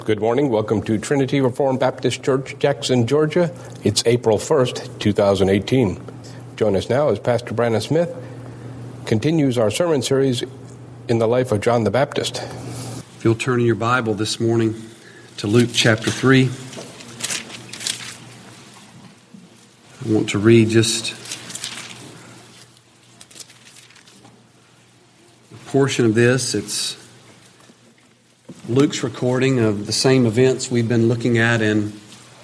Good morning. Welcome to Trinity Reformed Baptist Church, Jackson, Georgia. It's April 1st, 2018. Join us now as Pastor Brandon Smith continues our sermon series in the life of John the Baptist. If you'll turn in your Bible this morning to Luke chapter 3. I want to read just a portion of this. It's Luke's recording of the same events we've been looking at in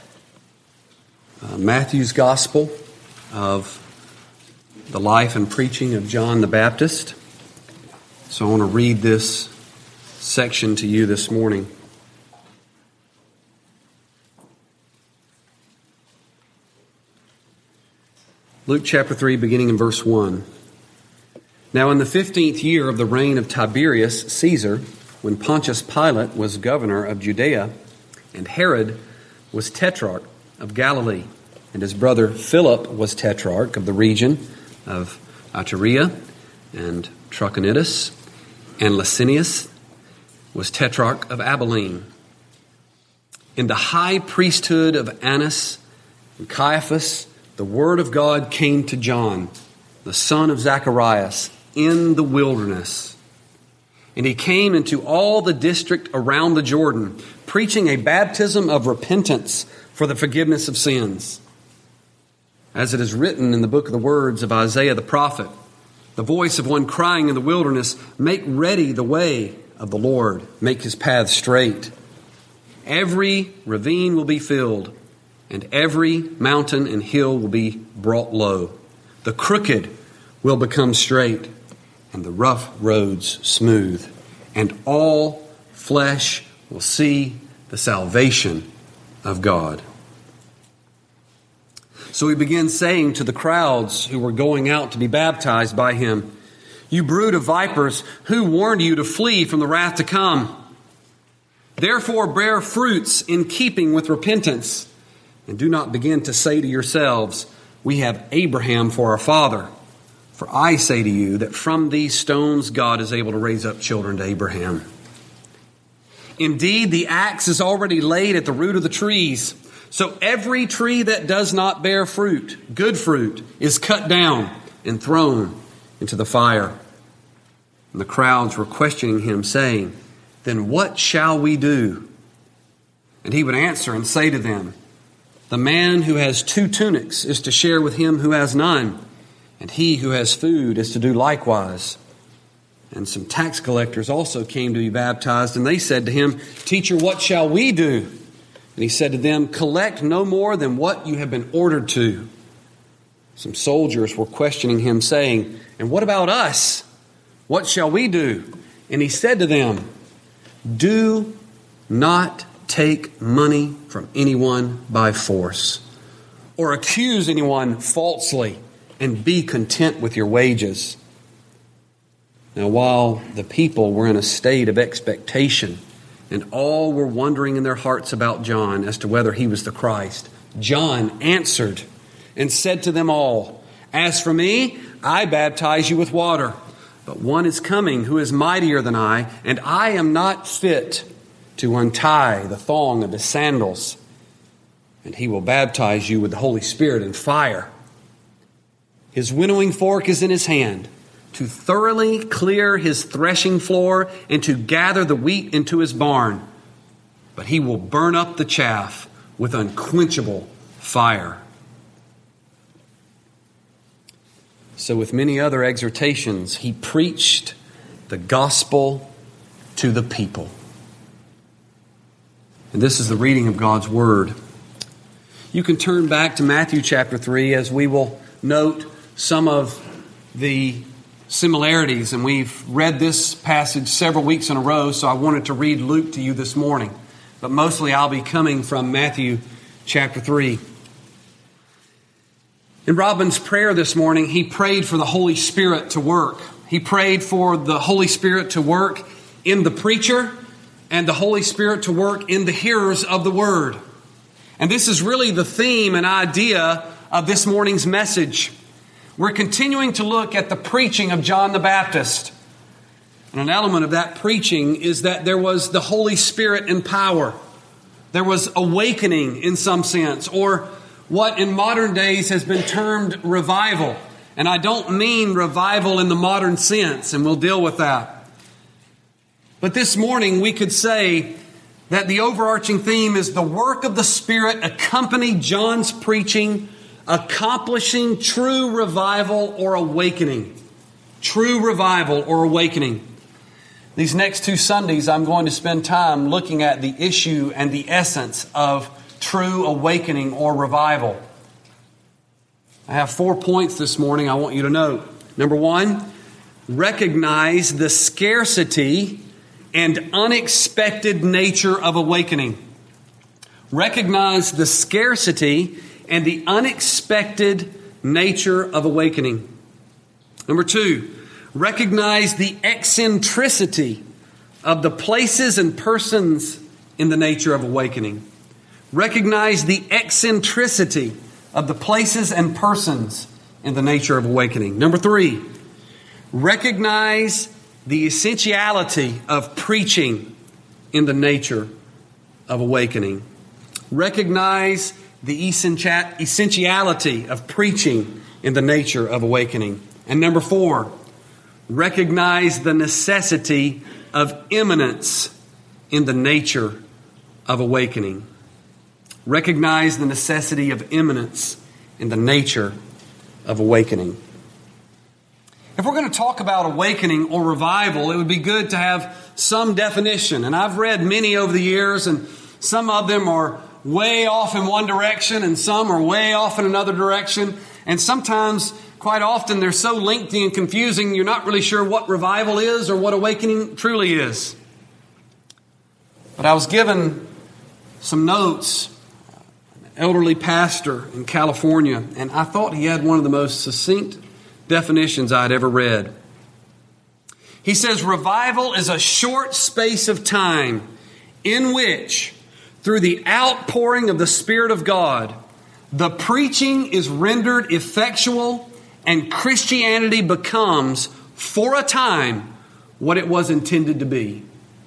Matthew's Gospel of the life and preaching of John the Baptist. So I want to read this section to you this morning. Luke chapter 3, beginning in verse 1. Now in the 15th year of the reign of Tiberius Caesar, when Pontius Pilate was governor of Judea, and Herod was tetrarch of Galilee, and his brother Philip was tetrarch of the region of Iturea and Trachonitis, and Lysanias was tetrarch of Abilene. In the high priesthood of Annas and Caiaphas, the word of God came to John, the son of Zacharias, in the wilderness. And he came into all the district around the Jordan, preaching a baptism of repentance for the forgiveness of sins. As it is written in the book of the words of Isaiah the prophet, the voice of one crying in the wilderness, make ready the way of the Lord, make his path straight. Every ravine will be filled, and every mountain and hill will be brought low. The crooked will become straight, and the rough roads smooth, and all flesh will see the salvation of God. So he began saying to the crowds who were going out to be baptized by him, "You brood of vipers, who warned you to flee from the wrath to come? Therefore bear fruits in keeping with repentance, and do not begin to say to yourselves, 'We have Abraham for our father.' For I say to you that from these stones God is able to raise up children to Abraham. Indeed, the axe is already laid at the root of the trees. So every tree that does not bear fruit, good fruit, is cut down and thrown into the fire." And the crowds were questioning him, saying, "Then what shall we do?" And he would answer and say to them, "The man who has 2 tunics is to share with him who has none, and he who has food is to do likewise." And some tax collectors also came to be baptized, and they said to him, "Teacher, what shall we do?" And he said to them, "Collect no more than what you have been ordered to." Some soldiers were questioning him, saying, "And what about us? What shall we do?" And he said to them, "Do not take money from anyone by force, or accuse anyone falsely, and be content with your wages." Now, while the people were in a state of expectation, and all were wondering in their hearts about John as to whether he was the Christ, John answered and said to them all, "As for me, I baptize you with water, but one is coming who is mightier than I, and I am not fit to untie the thong of his sandals. And he will baptize you with the Holy Spirit and fire. His winnowing fork is in his hand, to thoroughly clear his threshing floor and to gather the wheat into his barn. But he will burn up the chaff with unquenchable fire." So with many other exhortations, he preached the gospel to the people. And this is the reading of God's word. You can turn back to Matthew chapter 3 as we will note some of the similarities. And we've read this passage several weeks in a row, so I wanted to read Luke to you this morning. But mostly I'll be coming from Matthew chapter 3. In Robin's prayer this morning, he prayed for the Holy Spirit to work. He prayed for the Holy Spirit to work in the preacher and the Holy Spirit to work in the hearers of the word. And this is really the theme and idea of this morning's message. We're continuing to look at the preaching of John the Baptist. And an element of that preaching is that there was the Holy Spirit in power. There was awakening in some sense, or what in modern days has been termed revival. And I don't mean revival in the modern sense, and we'll deal with that. But this morning we could say that the overarching theme is the work of the Spirit accompanied John's preaching, accomplishing true revival or awakening. True revival or awakening. These next 2 Sundays, I'm going to spend time looking at the issue and the essence of true awakening or revival. I have 4 points this morning I want you to note. Number 1, recognize the scarcity and unexpected nature of awakening. Recognize the scarcity and the unexpected nature of awakening. Number 2, recognize the eccentricity of the places and persons in the nature of awakening. Recognize the eccentricity of the places and persons in the nature of awakening. Number 3, recognize the essentiality of preaching in the nature of awakening. Recognize the essentiality of preaching in the nature of awakening. And number 4, recognize the necessity of imminence in the nature of awakening. Recognize the necessity of imminence in the nature of awakening. If we're going to talk about awakening or revival, it would be good to have some definition. And I've read many over the years, and some of them are way off in one direction, and some are way off in another direction. And sometimes, quite often, they're so lengthy and confusing, you're not really sure what revival is or what awakening truly is. But I was given some notes, an elderly pastor in California, and I thought he had one of the most succinct definitions I'd ever read. He says, revival is a short space of time in which, through the outpouring of the Spirit of God, the preaching is rendered effectual and Christianity becomes, for a time, what it was intended to be.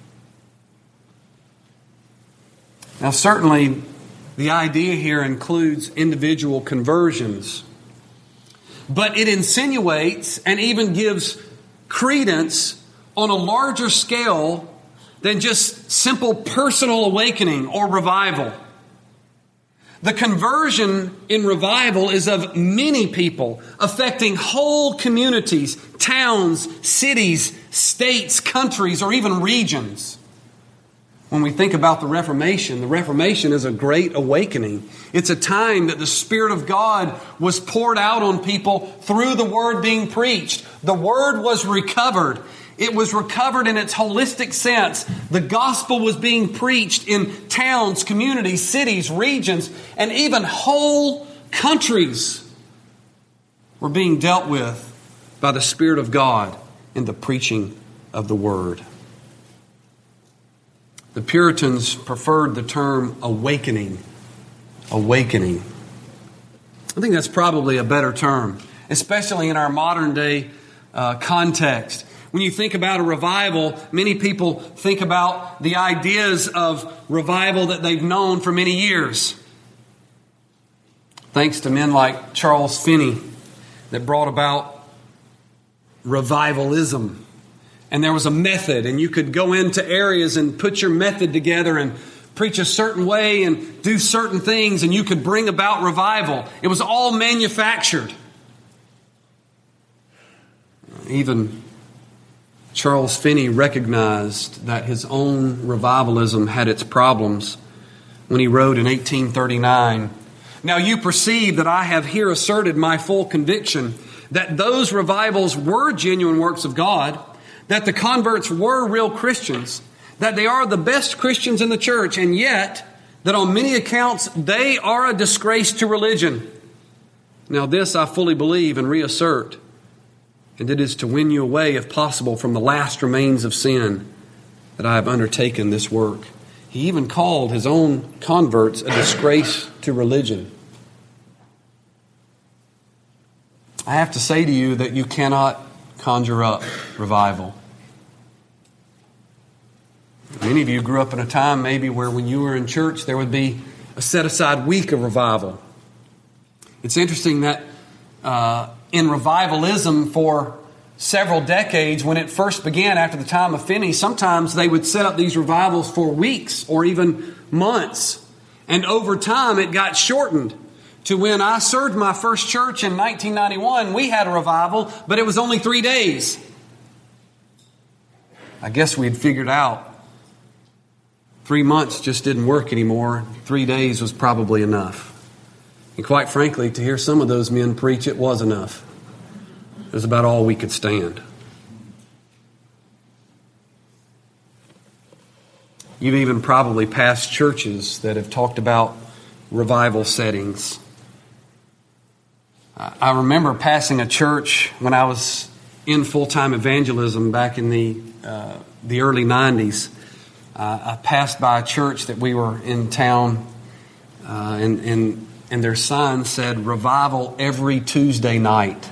Now, certainly, the idea here includes individual conversions, but it insinuates and even gives credence on a larger scale than just simple personal awakening or revival. The conversion in revival is of many people, affecting whole communities, towns, cities, states, countries, or even regions. When we think about the Reformation is a great awakening. It's a time that the Spirit of God was poured out on people through the Word being preached. The Word was recovered. It was recovered in its holistic sense. The gospel was being preached in towns, communities, cities, regions, and even whole countries were being dealt with by the Spirit of God in the preaching of the Word. The Puritans preferred the term awakening. Awakening. I think that's probably a better term, especially in our modern day context. When you think about a revival, many people think about the ideas of revival that they've known for many years. Thanks to men like Charles Finney that brought about revivalism. And there was a method, and you could go into areas and put your method together and preach a certain way and do certain things, and you could bring about revival. It was all manufactured. Even Charles Finney recognized that his own revivalism had its problems when he wrote in 1839, "Now you perceive that I have here asserted my full conviction that those revivals were genuine works of God, that the converts were real Christians, that they are the best Christians in the church, and yet that on many accounts they are a disgrace to religion. Now this I fully believe and reassert, and it is to win you away, if possible, from the last remains of sin that I have undertaken this work." He even called his own converts a disgrace to religion. I have to say to you that you cannot conjure up revival. Many of you grew up in a time maybe where when you were in church there would be a set-aside week of revival. It's interesting that in revivalism for several decades, when it first began after the time of Finney, sometimes they would set up these revivals for weeks or even months. And over time it got shortened to when I served my first church in 1991, we had a revival, but it was only 3 days. I guess we had figured out 3 months just didn't work anymore. 3 days was probably enough. And quite frankly, to hear some of those men preach, it was enough. It was about all we could stand. You've even probably passed churches that have talked about revival settings. I remember passing a church when I was in full-time evangelism back in the early 90s. I passed by a church that we were in town, and their sign said, "Revival every Tuesday night."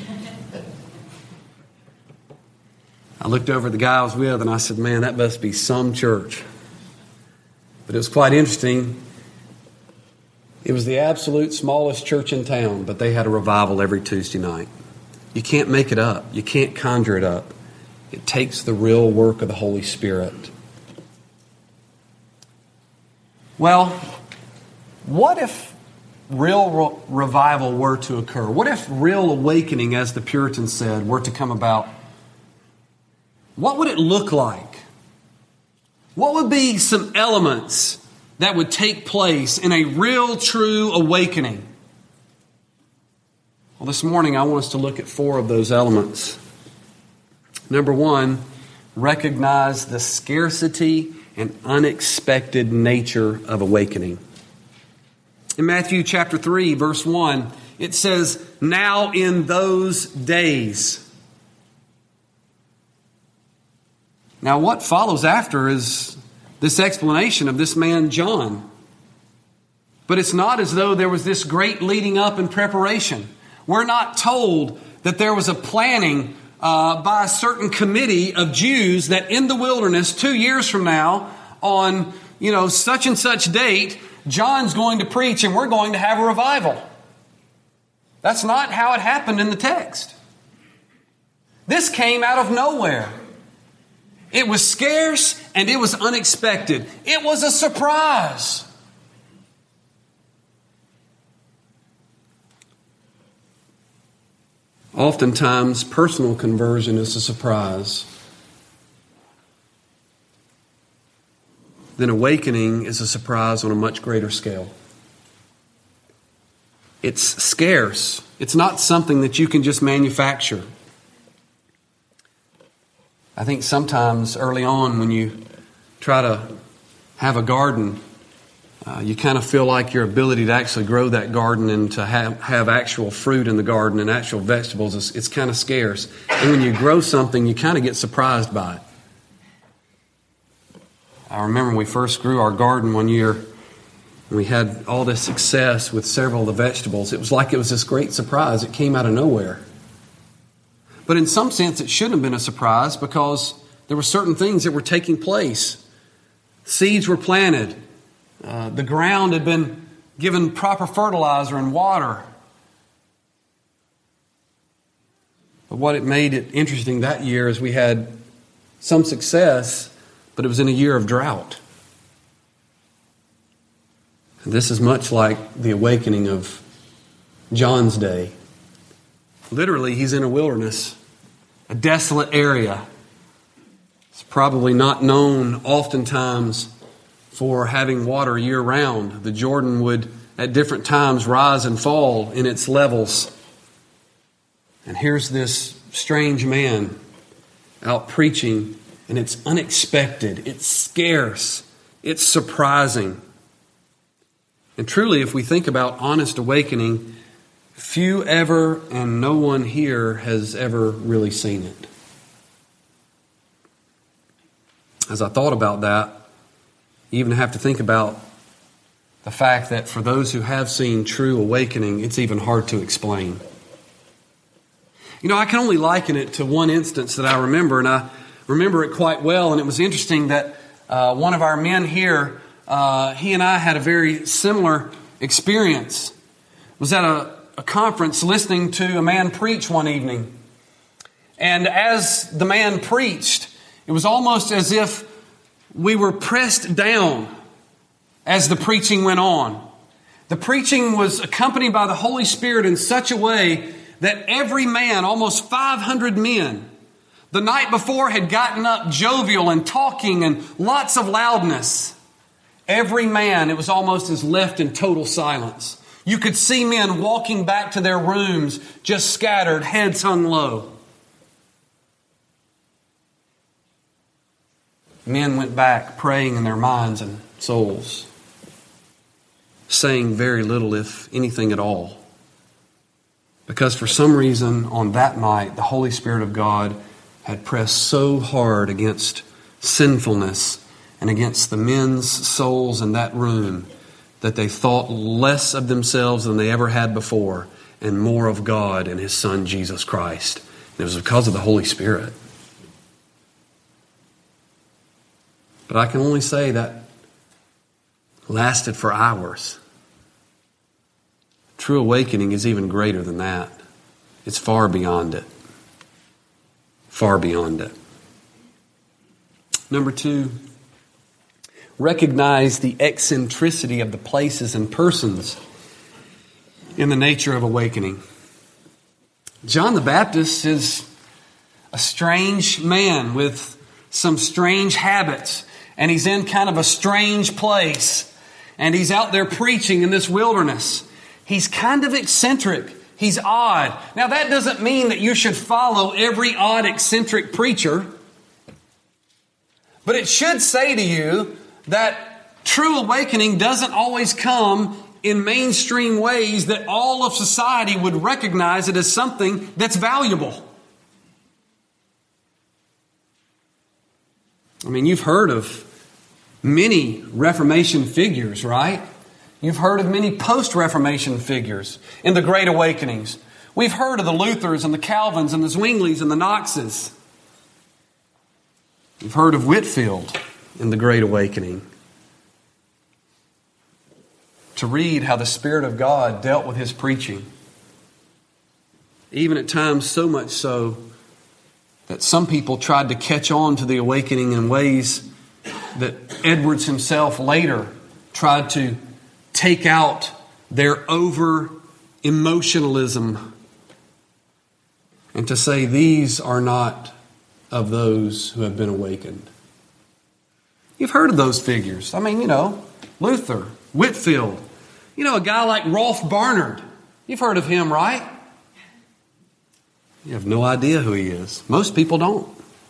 I looked over at the guy I was with and I said, "Man, that must be some church." But it was quite interesting. It was the absolute smallest church in town, but they had a revival every Tuesday night. You can't make it up. You can't conjure it up. It takes the real work of the Holy Spirit. Well, what if real revival were to occur? What if real awakening, as the Puritans said, were to come about? What would it look like? What would be some elements that would take place in a real, true awakening? Well, this morning I want us to look at 4 of those elements. Number 1, recognize the scarcity and unexpected nature of awakening. In Matthew chapter 3, verse 1, it says, "Now in those days." Now what follows after is this explanation of this man John. But it's not as though there was this great leading up and preparation. We're not told that there was a planning by a certain committee of Jews that in the wilderness 2 years from now, on such and such date, John's going to preach and we're going to have a revival. That's not how it happened in the text. This came out of nowhere. It was scarce and it was unexpected. It was a surprise. Oftentimes, personal conversion is a surprise. Then awakening is a surprise on a much greater scale. It's scarce. It's not something that you can just manufacture. I think sometimes early on when you try to have a garden, you kind of feel like your ability to actually grow that garden and to have actual fruit in the garden and actual vegetables, it's kind of scarce. And when you grow something, you kind of get surprised by it. I remember when we first grew our garden one year, and we had all this success with several of the vegetables. It was like it was this great surprise. It came out of nowhere. But in some sense, it shouldn't have been a surprise because there were certain things that were taking place. Seeds were planted. The ground had been given proper fertilizer and water. But what it made it interesting that year is we had some success, but it was in a year of drought. And this is much like the awakening of John's day. Literally, he's in a wilderness, a desolate area. It's probably not known oftentimes for having water year-round. The Jordan would, at different times, rise and fall in its levels. And here's this strange man out preaching, and it's unexpected, it's scarce, it's surprising. And truly, if we think about honest awakening, few ever and no one here has ever really seen it. As I thought about that, you even have to think about the fact that for those who have seen true awakening, it's even hard to explain. I can only liken it to one instance that I remember, and I remember it quite well. And it was interesting that One of our men here, he and I had a very similar experience. Was at a conference listening to a man preach one evening. And as the man preached, it was almost as if we were pressed down as the preaching went on. The preaching was accompanied by the Holy Spirit in such a way that every man, almost 500 men, the night before had gotten up jovial and talking and lots of loudness. Every man, it was almost as left in total silence. You could see men walking back to their rooms, just scattered, heads hung low. Men went back praying in their minds and souls, saying very little, if anything at all. Because for some reason on that night, the Holy Spirit of God had pressed so hard against sinfulness and against the men's souls in that room that they thought less of themselves than they ever had before and more of God and His Son, Jesus Christ. And it was because of the Holy Spirit. But I can only say that lasted for hours. True awakening is even greater than that. It's far beyond it. Far beyond it. Number 2, recognize the eccentricity of the places and persons in the nature of awakening. John the Baptist is a strange man with some strange habits, and he's in kind of a strange place, and he's out there preaching in this wilderness. He's kind of eccentric. He's odd. Now, that doesn't mean that you should follow every odd, eccentric preacher, but it should say to you that true awakening doesn't always come in mainstream ways that all of society would recognize it as something that's valuable. I mean, you've heard of many Reformation figures, right? You've heard of many post-Reformation figures in the Great Awakenings. We've heard of the Luthers and the Calvins and the Zwinglies and the Knoxes. You've heard of Whitefield in the Great Awakening. To read how the Spirit of God dealt with his preaching. Even at times so much so that some people tried to catch on to the awakening in ways that Edwards himself later tried to take out their over-emotionalism and to say these are not of those who have been awakened. You've heard of those figures. I mean, Luther, Whitefield, a guy like Rolf Barnard. You've heard of him, right? You have no idea who he is. Most people don't.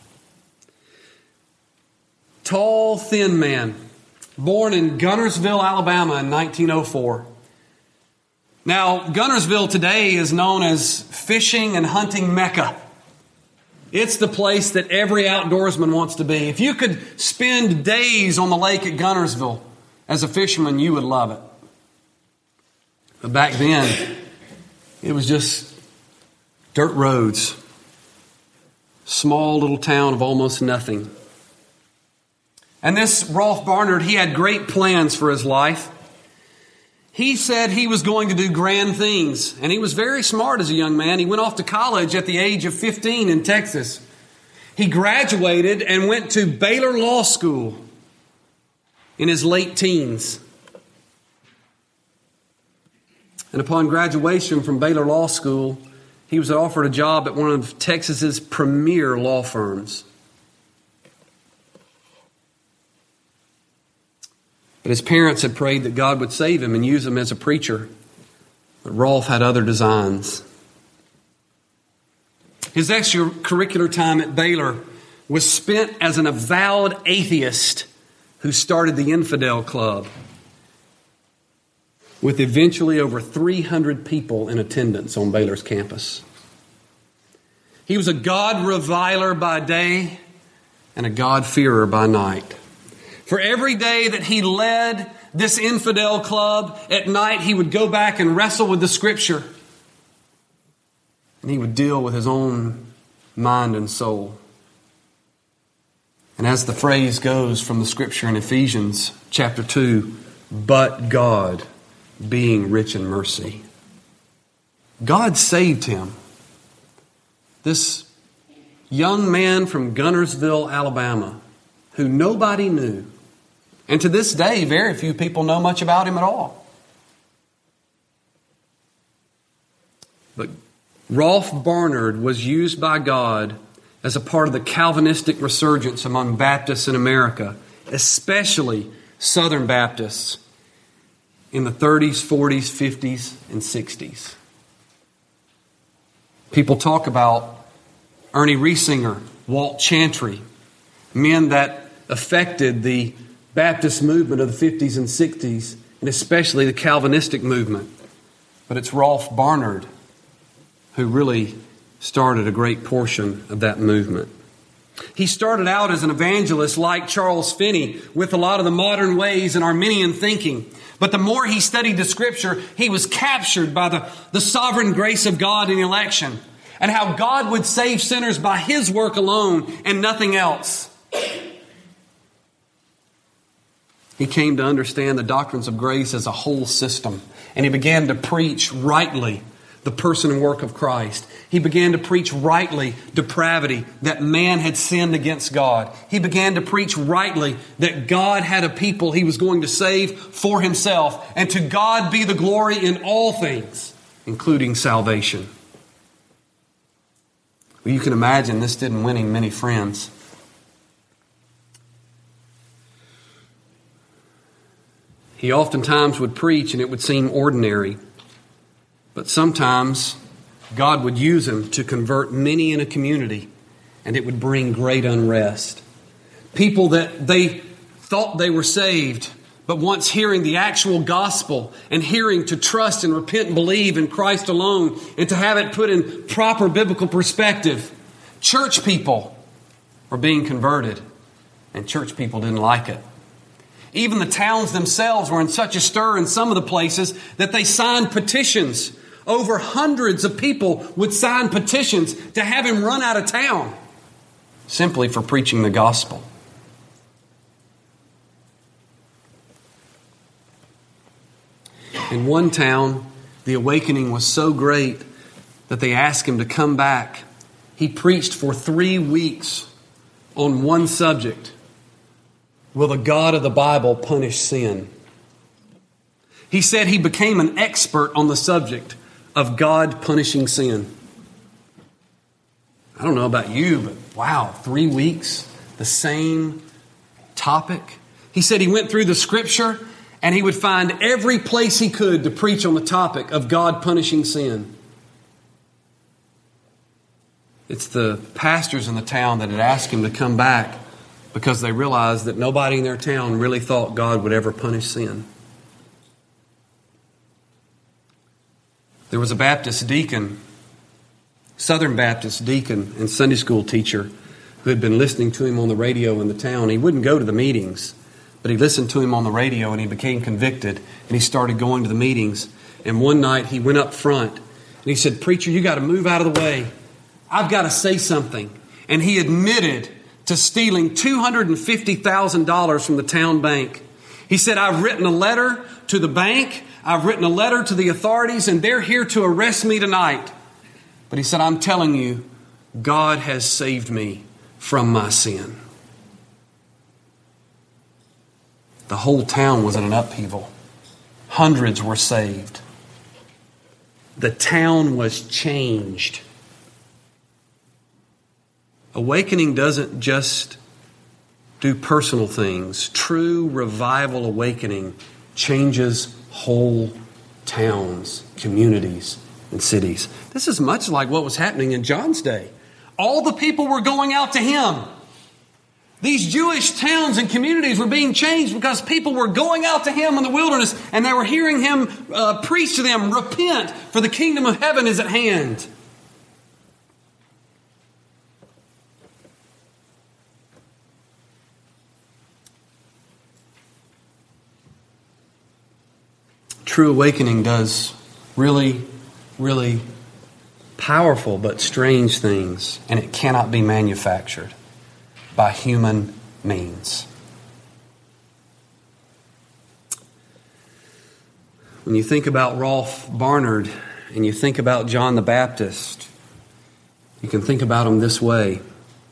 Tall, thin man, born in Gunnersville, Alabama in 1904. Now, Gunnersville today is known as fishing and hunting Mecca. It's the place that every outdoorsman wants to be. If you could spend days on the lake at Gunnersville as a fisherman, you would love it. But back then, it was just dirt roads. Small little town of almost nothing. And this Rolf Barnard, he had great plans for his life. He said he was going to do grand things. And he was very smart as a young man. He went off to college at the age of 15 in Texas. He graduated and went to Baylor Law School in his late teens. And upon graduation from Baylor Law School, he was offered a job at one of Texas's premier law firms. But his parents had prayed that God would save him and use him as a preacher. But Rolf had other designs. His extracurricular time at Baylor was spent as an avowed atheist who started the Infidel Club, with eventually over 300 people in attendance on Baylor's campus. He was a God reviler by day and a God-fearer by night. For every day that he led this infidel club, at night he would go back and wrestle with the Scripture. And he would deal with his own mind and soul. And as the phrase goes from the scripture in Ephesians chapter 2, but God being rich in mercy. God saved him. This young man from Gunnersville, Alabama, who nobody knew. And to this day, very few people know much about him at all. But Rolf Barnard was used by God as a part of the Calvinistic resurgence among Baptists in America, especially Southern Baptists in the 30s, 40s, 50s, and 60s. People talk about Ernie Riesinger, Walt Chantry, men that affected the Baptist movement of the 50s and 60s, and especially the Calvinistic movement. But it's Rolf Barnard who really started a great portion of that movement. He started out as an evangelist like Charles Finney with a lot of the modern ways and Arminian thinking. But the more he studied the Scripture, he was captured by the sovereign grace of God in election and how God would save sinners by His work alone and nothing else. He came to understand the doctrines of grace as a whole system, and he began to preach rightly the person and work of Christ. He began to preach rightly depravity, that man had sinned against God. He began to preach rightly that God had a people He was going to save for Himself, and to God be the glory in all things, including salvation. Well, you can imagine this didn't win him many friends. He oftentimes would preach and it would seem ordinary. But sometimes God would use him to convert many in a community, and it would bring great unrest. People that they thought they were saved, but once hearing the actual gospel and hearing to trust and repent and believe in Christ alone and to have it put in proper biblical perspective, church people were being converted, and church people didn't like it. Even the towns themselves were in such a stir in some of the places that they signed petitions. Over hundreds of people would sign petitions to have him run out of town simply for preaching the gospel. In one town, the awakening was so great that they asked him to come back. He preached for 3 weeks on one subject. Will the God of the Bible punish sin? He said he became an expert on the subject of God punishing sin. I don't know about you, but wow, 3 weeks, the same topic. He said he went through the Scripture and he would find every place he could to preach on the topic of God punishing sin. It's the pastors in the town that had asked him to come back because they realized that nobody in their town really thought God would ever punish sin. There was a Baptist deacon, Southern Baptist deacon and Sunday school teacher who had been listening to him on the radio in the town. He wouldn't go to the meetings, but he listened to him on the radio and he became convicted and he started going to the meetings. And one night he went up front and he said, "Preacher, you got to move out of the way. I've got to say something." And he admitted to stealing $250,000 from the town bank. He said, "I've written a letter to the bank. I've written a letter to the authorities, and they're here to arrest me tonight." But he said, "I'm telling you, God has saved me from my sin." The whole town was in an upheaval. Hundreds were saved. The town was changed. Awakening doesn't just do personal things. True revival awakening changes whole towns, communities, and cities. This is much like what was happening in John's day. All the people were going out to him. These Jewish towns and communities were being changed because people were going out to him in the wilderness and they were hearing him preach to them, "Repent, for the kingdom of heaven is at hand." True awakening does really, really powerful but strange things, and it cannot be manufactured by human means. When you think about Rolf Barnard and you think about John the Baptist, you can think about him this way.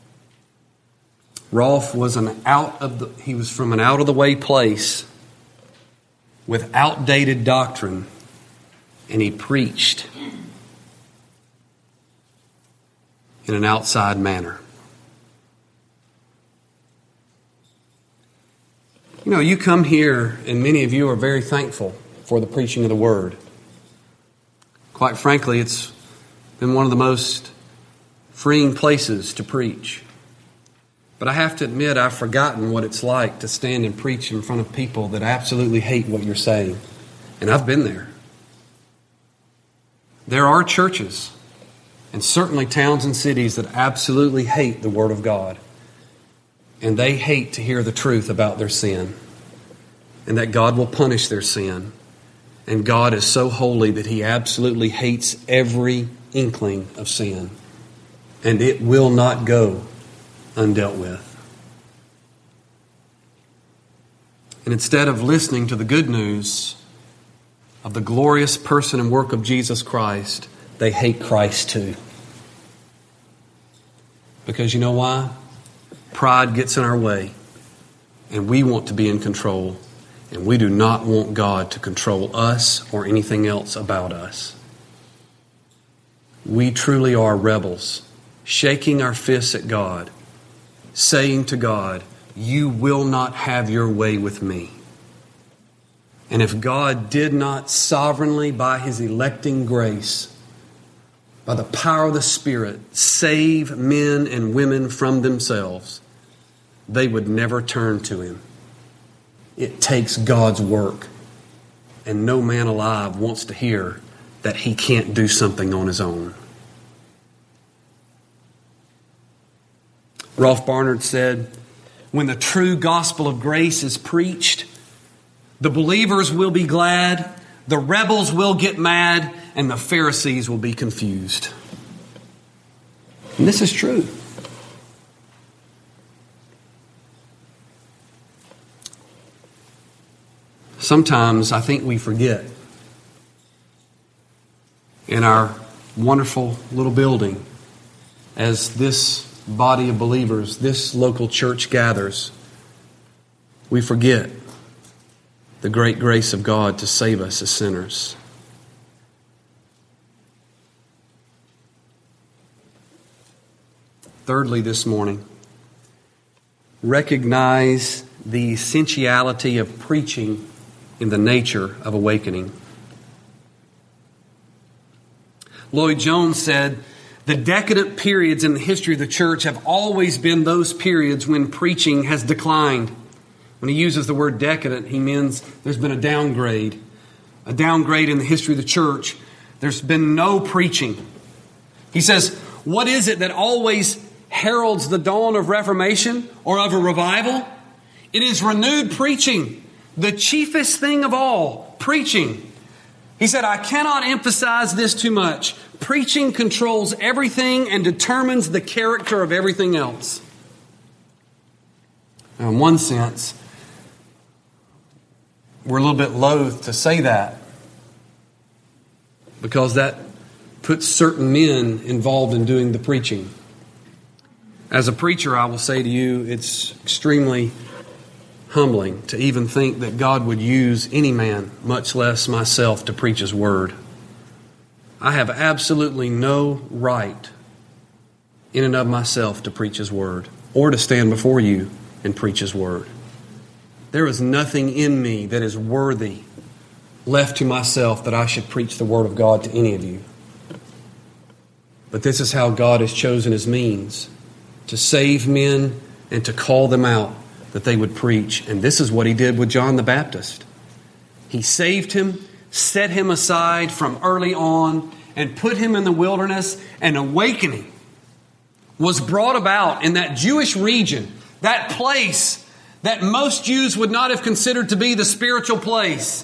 Rolf was from an out-of-the-way place with outdated doctrine, and he preached in an outside manner. You know, you come here, and many of you are very thankful for the preaching of the Word. Quite frankly, it's been one of the most freeing places to preach. But I have to admit, I've forgotten what it's like to stand and preach in front of people that absolutely hate what you're saying. And I've been there. There are churches, and certainly towns and cities, that absolutely hate the Word of God. And they hate to hear the truth about their sin, and that God will punish their sin. And God is so holy that He absolutely hates every inkling of sin. And it will not go undealt with. And instead of listening to the good news of the glorious person and work of Jesus Christ, they hate Christ too. Because you know why? Pride gets in our way, and we want to be in control. And we do not want God to control us or anything else about us. We truly are rebels, shaking our fists at God, saying to God, "You will not have your way with me." And if God did not sovereignly, by His electing grace, by the power of the Spirit, save men and women from themselves, they would never turn to Him. It takes God's work, and no man alive wants to hear that he can't do something on his own. Rolf Barnard said, "When the true gospel of grace is preached, the believers will be glad, the rebels will get mad, and the Pharisees will be confused." And this is true. Sometimes I think we forget in our wonderful little building, as this body of believers, this local church gathers, we forget the great grace of God to save us as sinners. Thirdly, this morning, recognize the essentiality of preaching in the nature of awakening. Lloyd Jones said, "The decadent periods in the history of the church have always been those periods when preaching has declined." When he uses the word decadent, he means there's been a downgrade in the history of the church. There's been no preaching. He says, what is it that always heralds the dawn of Reformation or of a revival? It is renewed preaching. The chiefest thing of all, preaching. He said, "I cannot emphasize this too much. Preaching controls everything and determines the character of everything else." Now, in one sense, we're a little bit loath to say that, because that puts certain men involved in doing the preaching. As a preacher, I will say to you, it's extremely humbling to even think that God would use any man, much less myself, to preach His Word. I have absolutely no right in and of myself to preach His Word or to stand before you and preach His Word. There is nothing in me that is worthy left to myself that I should preach the Word of God to any of you. But this is how God has chosen His means to save men and to call them out that they would preach. And this is what He did with John the Baptist. He saved him, set him aside from early on, and put him in the wilderness. An awakening was brought about in that Jewish region, that place that most Jews would not have considered to be the spiritual place.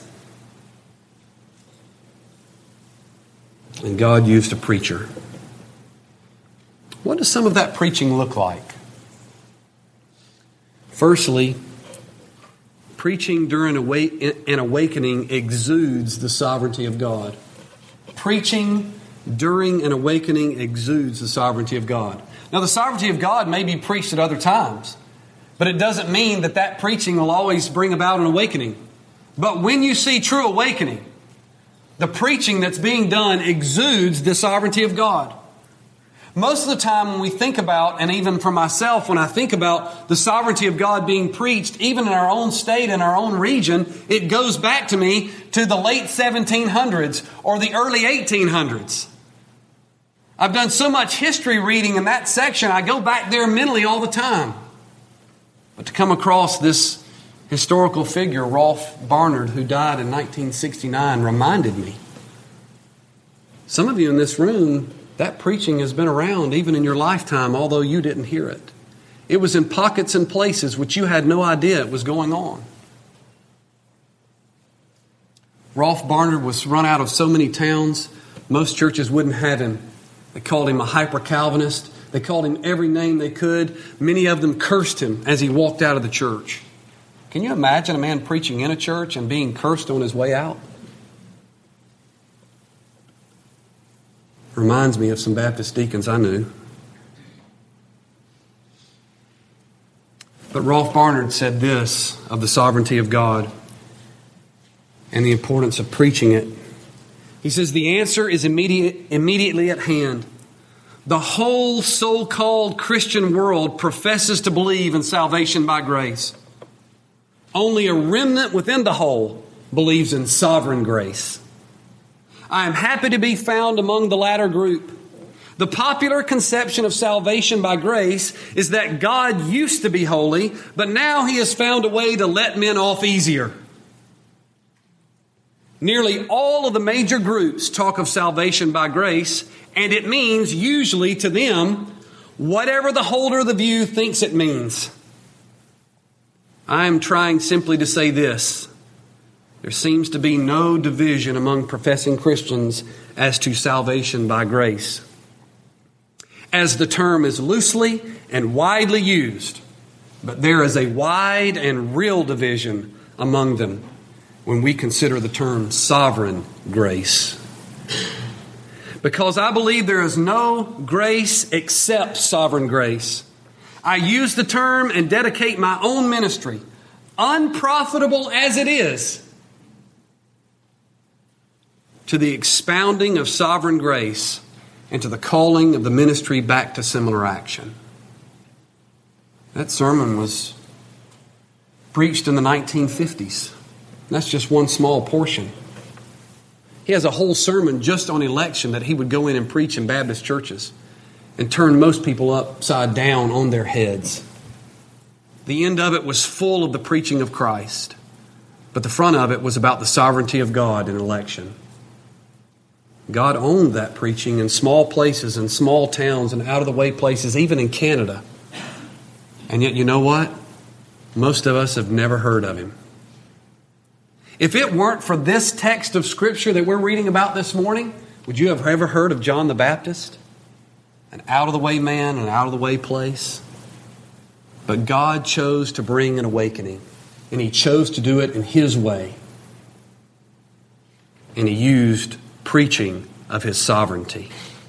And God used a preacher. What does some of that preaching look like? Firstly, preaching during an awakening exudes the sovereignty of God. Preaching during an awakening exudes the sovereignty of God. Now, the sovereignty of God may be preached at other times, but it doesn't mean that that preaching will always bring about an awakening. But when you see true awakening, the preaching that's being done exudes the sovereignty of God. Most of the time when we think about, and even for myself, when I think about the sovereignty of God being preached, even in our own state and our own region, it goes back to me to the late 1700s or the early 1800s. I've done so much history reading in that section, I go back there mentally all the time. But to come across this historical figure, Rolf Barnard, who died in 1969, reminded me. Some of you in this room, that preaching has been around even in your lifetime, although you didn't hear it. It was in pockets and places which you had no idea it was going on. Rolf Barnard was run out of so many towns, most churches wouldn't have him. They called him a hyper-Calvinist. They called him every name they could. Many of them cursed him as he walked out of the church. Can you imagine a man preaching in a church and being cursed on his way out? Reminds me of some Baptist deacons I knew. But Rolf Barnard said this of the sovereignty of God and the importance of preaching it. He says, the answer is immediately at hand. The whole so-called Christian world professes to believe in salvation by grace. Only a remnant within the whole believes in sovereign grace. I am happy to be found among the latter group. The popular conception of salvation by grace is that God used to be holy, but now He has found a way to let men off easier. Nearly all of the major groups talk of salvation by grace, and it means, usually to them, whatever the holder of the view thinks it means. I am trying simply to say this. There seems to be no division among professing Christians as to salvation by grace, as the term is loosely and widely used. But there is a wide and real division among them when we consider the term sovereign grace. Because I believe there is no grace except sovereign grace. I use the term and dedicate my own ministry, unprofitable as it is, to the expounding of sovereign grace and to the calling of the ministry back to similar action. That sermon was preached in the 1950s. That's just one small portion. He has a whole sermon just on election that he would go in and preach in Baptist churches and turn most people upside down on their heads. The end of it was full of the preaching of Christ, but the front of it was about the sovereignty of God in election. God owned that preaching in small places, in small towns, and out-of-the-way places, even in Canada. And yet, you know what? Most of us have never heard of Him. If it weren't for this text of Scripture that we're reading about this morning, would you have ever heard of John the Baptist? An out-of-the-way man, an out-of-the-way place. But God chose to bring an awakening, and He chose to do it in His way. And He used preaching of His sovereignty.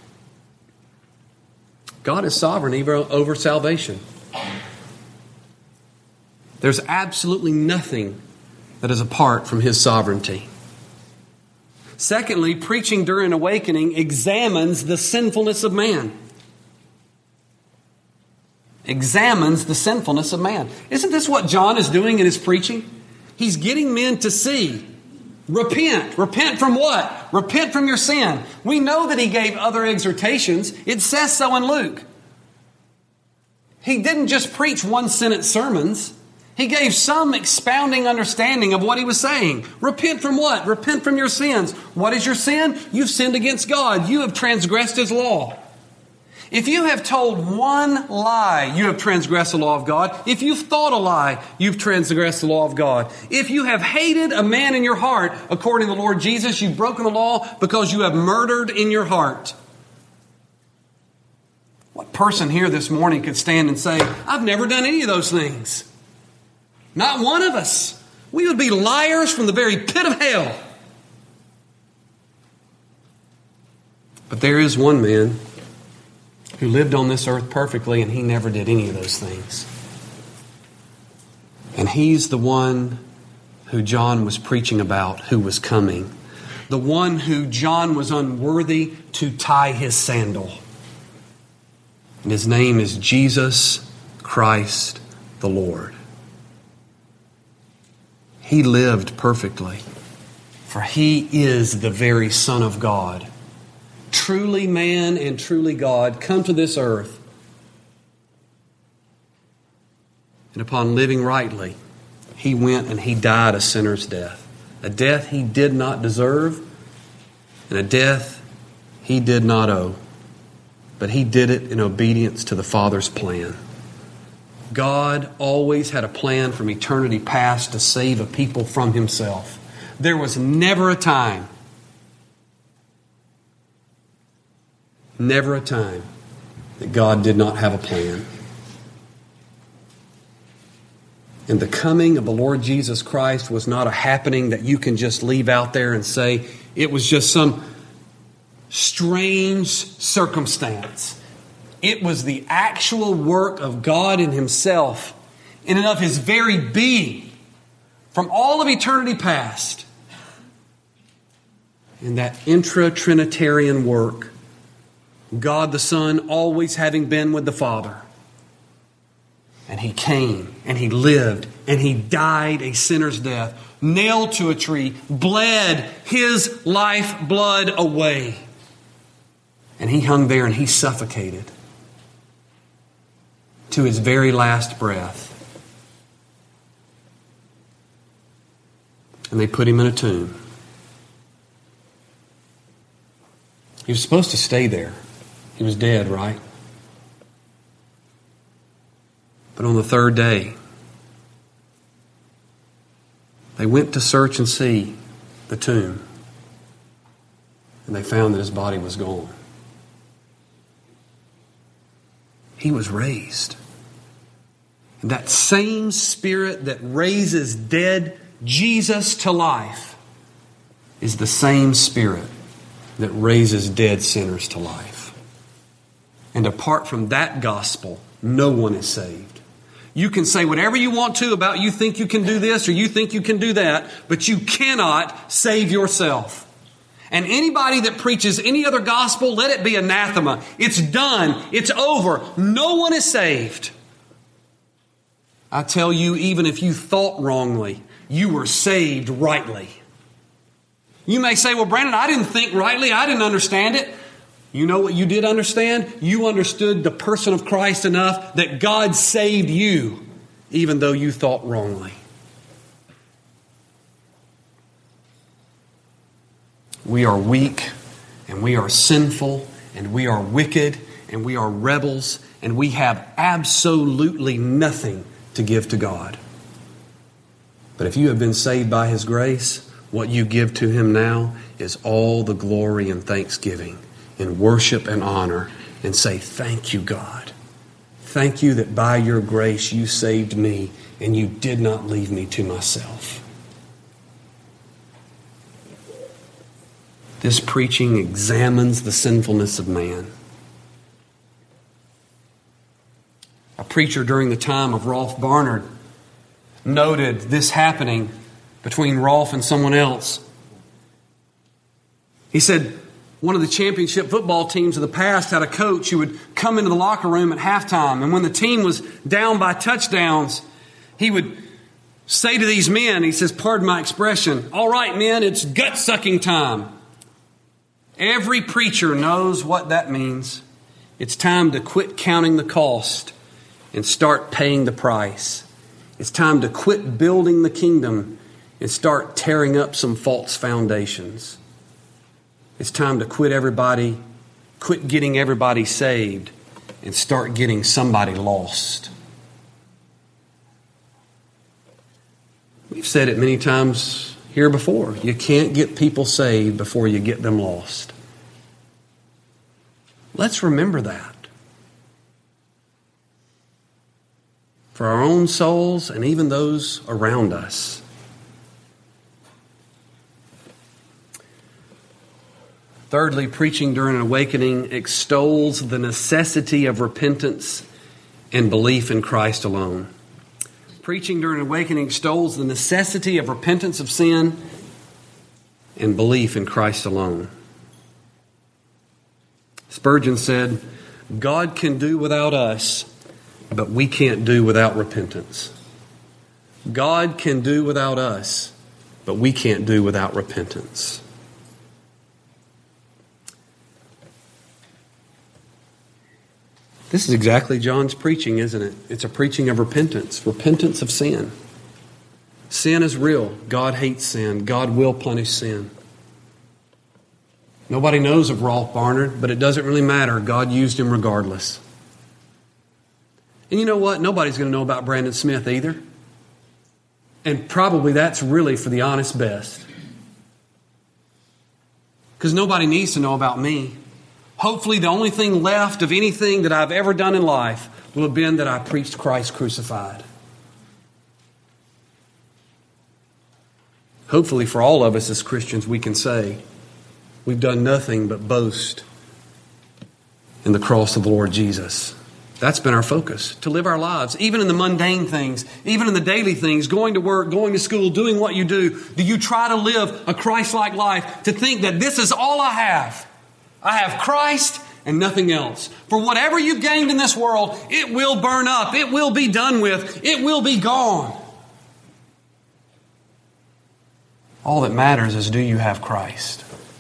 God is sovereign even over salvation. There's absolutely nothing that is apart from His sovereignty. Secondly, preaching during awakening examines the sinfulness of man. Examines the sinfulness of man. Isn't this what John is doing in his preaching? He's getting men to see. Repent. Repent from what? Repent from your sin. We know that he gave other exhortations. It says so in Luke. He didn't just preach one-sentence sermons. He gave some expounding understanding of what he was saying. Repent from what? Repent from your sins. What is your sin? You've sinned against God. You have transgressed His law. If you have told one lie, you have transgressed the law of God. If you've thought a lie, you've transgressed the law of God. If you have hated a man in your heart, according to the Lord Jesus, you've broken the law because you have murdered in your heart. What person here this morning could stand and say, I've never done any of those things? Not one of us. We would be liars from the very pit of hell. But there is one man who lived on this earth perfectly, and he never did any of those things. And he's the one who John was preaching about, who was coming. The one who John was unworthy to tie his sandal. And his name is Jesus Christ the Lord. He lived perfectly, for he is the very Son of God. Truly man and truly God, come to this earth. And upon living rightly, he went and he died a sinner's death. A death he did not deserve, and a death he did not owe. But he did it in obedience to the Father's plan. God always had a plan from eternity past to save a people from himself. There was never a time that God did not have a plan. And the coming of the Lord Jesus Christ was not a happening that you can just leave out there and say it was just some strange circumstance. It was the actual work of God in himself, in and of his very being, from all of eternity past. In that intra-Trinitarian work, God the Son always having been with the Father. And he came, and he lived, and he died a sinner's death, nailed to a tree, bled his life blood away. And he hung there and he suffocated to his very last breath. And they put him in a tomb. He was supposed to stay there. He was dead, right? But on the third day, they went to search and see the tomb. And they found that his body was gone. He was raised. And that same Spirit that raises dead Jesus to life is the same Spirit that raises dead sinners to life. And apart from that gospel, no one is saved. You can say whatever you want to about you think you can do this or you think you can do that, but you cannot save yourself. And anybody that preaches any other gospel, let it be anathema. It's done. It's over. No one is saved. I tell you, even if you thought wrongly, you were saved rightly. You may say, well, Brandon, I didn't think rightly. I didn't understand it. You know what you did understand? You understood the person of Christ enough that God saved you, even though you thought wrongly. We are weak, and we are sinful, and we are wicked, and we are rebels, and we have absolutely nothing to give to God. But if you have been saved by His grace, what you give to Him now is all the glory and thanksgiving and worship and honor, and say, thank you, God. Thank you that by your grace you saved me and you did not leave me to myself. This preaching examines the sinfulness of man. A preacher during the time of Rolf Barnard noted this happening between Rolf and someone else. He said, one of the championship football teams of the past had a coach who would come into the locker room at halftime, and when the team was down by touchdowns, he would say to these men, he says, pardon my expression, all right, men, it's gut-sucking time. Every preacher knows what that means. It's time to quit counting the cost and start paying the price. It's time to quit building the kingdom and start tearing up some false foundations. It's time to quit getting everybody saved and start getting somebody lost. We've said it many times here before. You can't get people saved before you get them lost. Let's remember that. for our own souls and even those around us. Thirdly, preaching during an awakening extols the necessity of repentance and belief in Christ alone. Preaching during an awakening extols the necessity of repentance of sin and belief in Christ alone. Spurgeon said, God can do without us, but we can't do without repentance. God can do without us, but we can't do without repentance. This is exactly John's preaching, isn't it? It's a preaching of repentance of sin. Sin is real. God hates sin. God will punish sin. Nobody knows of Rolf Barnard, but it doesn't really matter. God used him regardless. And you know what? Nobody's going to know about Brandon Smith either. And probably that's really for the honest best. Because nobody needs to know about me. Hopefully the only thing left of anything that I've ever done in life will have been that I preached Christ crucified. Hopefully for all of us as Christians we can say we've done nothing but boast in the cross of the Lord Jesus. That's been our focus, to live our lives, even in the mundane things, even in the daily things, going to work, going to school, doing what you do. Do you try to live a Christ-like life, to think that this is all I have? I have Christ and nothing else. For whatever you've gained in this world, it will burn up. It will be done with. It will be gone. All that matters is, do you have Christ?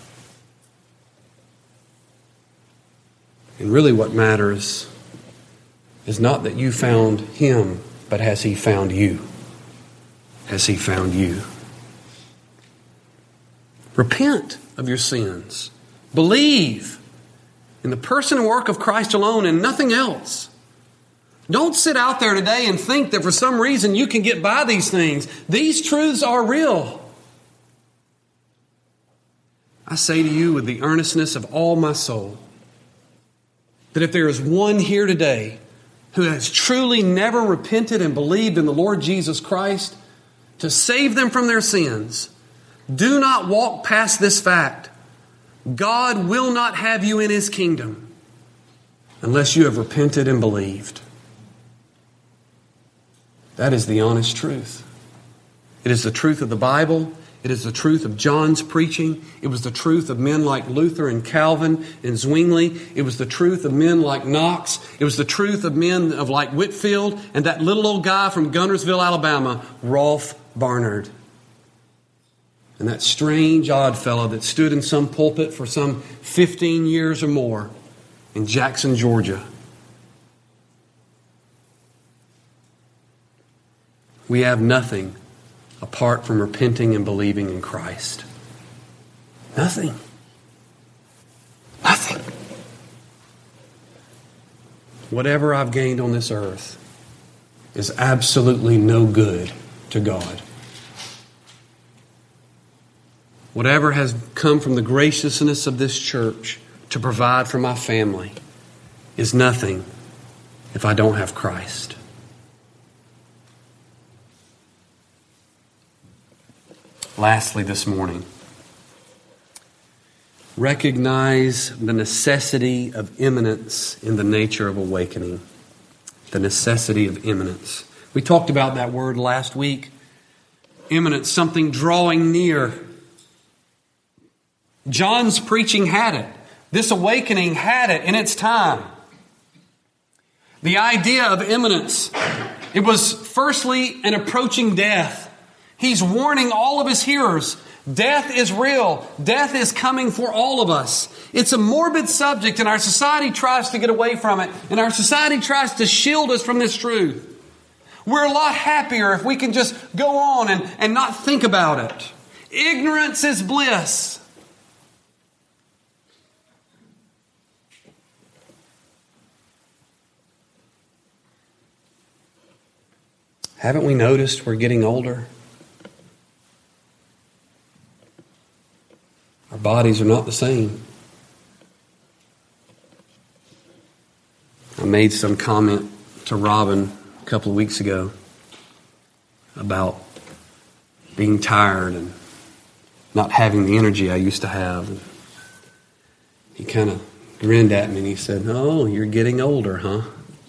And really what matters is not that you found Him, but has He found you? Has He found you? Repent of your sins. Believe in the person and work of Christ alone and nothing else. Don't sit out there today and think that for some reason you can get by these things. These truths are real. I say to you with the earnestness of all my soul that if there is one here today who has truly never repented and believed in the Lord Jesus Christ to save them from their sins, do not walk past this fact. God will not have you in His kingdom unless you have repented and believed. That is the honest truth. It is the truth of the Bible. It is the truth of John's preaching. It was the truth of men like Luther and Calvin and Zwingli. It was the truth of men like Knox. It was the truth of men like Whitefield and that little old guy from Guntersville, Alabama, Rolf Barnard. And that strange odd fellow that stood in some pulpit for some 15 years or more in Jackson, Georgia. We have nothing apart from repenting and believing in Christ. Nothing. Nothing. Whatever I've gained on this earth is absolutely no good to God. Whatever has come from the graciousness of this church to provide for my family is nothing if I don't have Christ. Lastly this morning, recognize the necessity of imminence in the nature of awakening. The necessity of imminence. We talked about that word last week. Imminence, something drawing near. John's preaching had it. This awakening had it in its time. The idea of imminence, it was firstly an approaching death. He's warning all of his hearers, death is real. Death is coming for all of us. It's a morbid subject and our society tries to get away from it. And our society tries to shield us from this truth. We're a lot happier if we can just go on and not think about it. Ignorance is bliss. Haven't we noticed we're getting older? Our bodies are not the same. I made some comment to Robin couple of weeks ago about being tired and not having the energy I used to have. And he kind of grinned at me and he said, "Oh, you're getting older, huh?"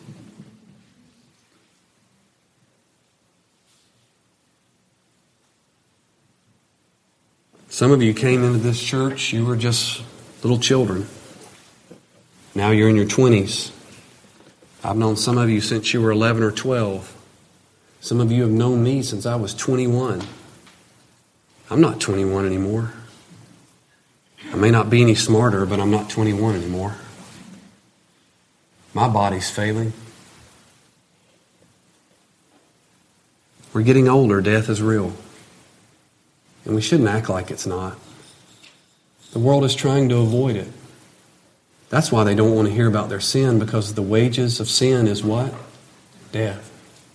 Some of you came into this church, you were just little children. Now you're in your 20s. I've known some of you since you were 11 or 12. Some of you have known me since I was 21. I'm not 21 anymore. I may not be any smarter, but I'm not 21 anymore. My body's failing. We're getting older. Death is real. And we shouldn't act like it's not. The world is trying to avoid it. That's why they don't want to hear about their sin, because the wages of sin is what? Death.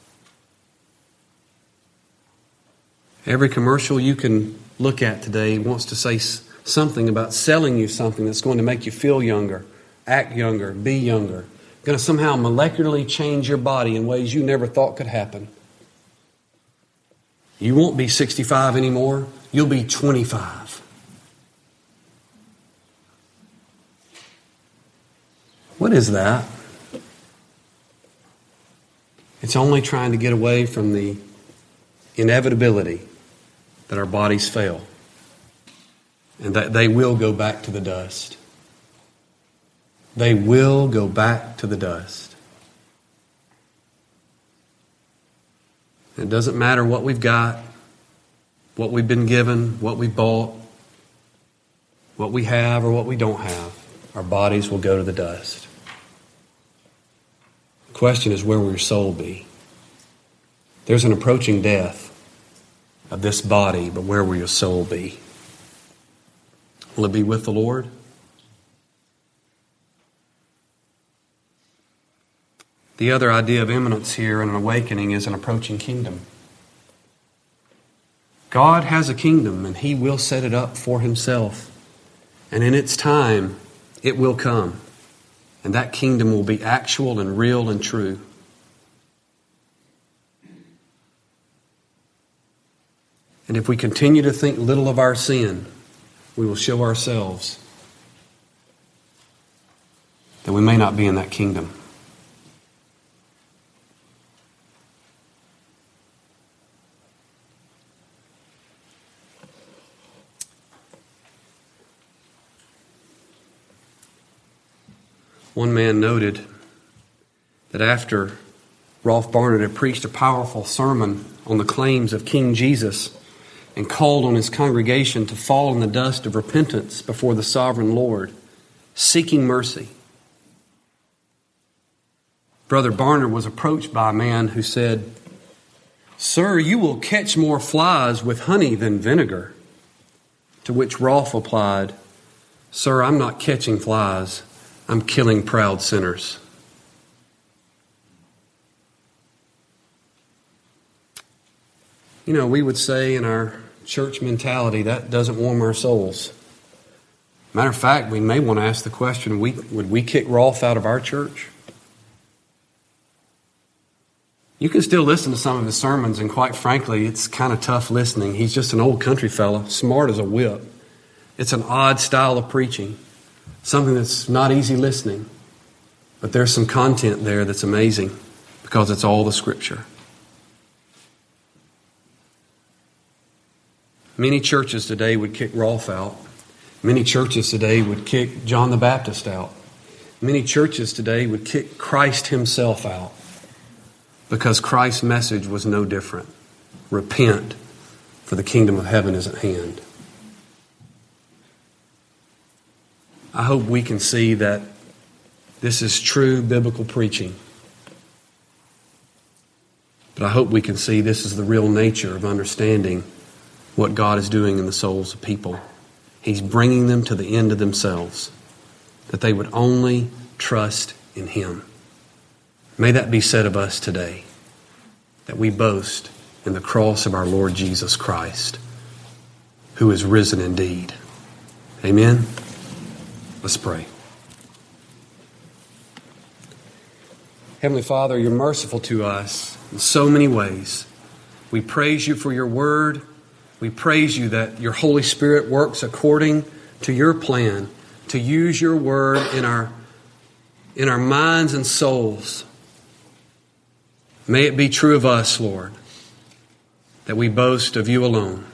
Every commercial you can look at today wants to say something about selling you something that's going to make you feel younger, act younger, be younger. Going to somehow molecularly change your body in ways you never thought could happen. You won't be 65 anymore. You'll be 25. What is that? It's only trying to get away from the inevitability that our bodies fail and that they will go back to the dust. They will go back to the dust. It doesn't matter what we've got, what we've been given, what we bought, what we have or what we don't have. Our bodies will go to the dust. The question is, where will your soul be? There's an approaching death of this body, but where will your soul be? Will it be with the Lord? The other idea of imminence here and an awakening is an approaching kingdom. God has a kingdom and He will set it up for Himself. And in its time, it will come. And that kingdom will be actual and real and true. And if we continue to think little of our sin, we will show ourselves that we may not be in that kingdom. One man noted that after Rolf Barnard had preached a powerful sermon on the claims of King Jesus and called on his congregation to fall in the dust of repentance before the sovereign Lord, seeking mercy, Brother Barnard was approached by a man who said, "Sir, you will catch more flies with honey than vinegar." To which Rolf replied, "Sir, I'm not catching flies. I'm killing proud sinners." You know, we would say in our church mentality, that doesn't warm our souls. Matter of fact, we may want to ask the question, would we kick Rolf out of our church? You can still listen to some of his sermons, and quite frankly, it's kind of tough listening. He's just an old country fella, smart as a whip. It's an odd style of preaching. Something that's not easy listening. But there's some content there that's amazing because it's all the Scripture. Many churches today would kick Rolf out. Many churches today would kick John the Baptist out. Many churches today would kick Christ Himself out because Christ's message was no different. Repent, for the kingdom of heaven is at hand. I hope we can see that this is true biblical preaching. But I hope we can see this is the real nature of understanding what God is doing in the souls of people. He's bringing them to the end of themselves, that they would only trust in Him. May that be said of us today, that we boast in the cross of our Lord Jesus Christ, who is risen indeed. Amen. Let's pray. Heavenly Father, you're merciful to us in so many ways. We praise you for your word. We praise you that your Holy Spirit works according to your plan to use your word in our minds and souls. May it be true of us, Lord, that we boast of you alone.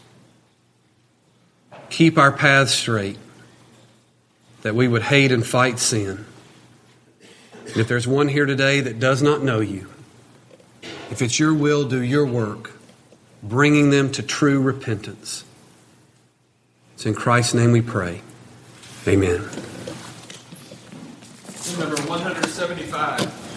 Keep our paths straight, that we would hate and fight sin. And if there's one here today that does not know you, if it's your will, do your work, bringing them to true repentance. It's in Christ's name we pray. Amen. Number 175.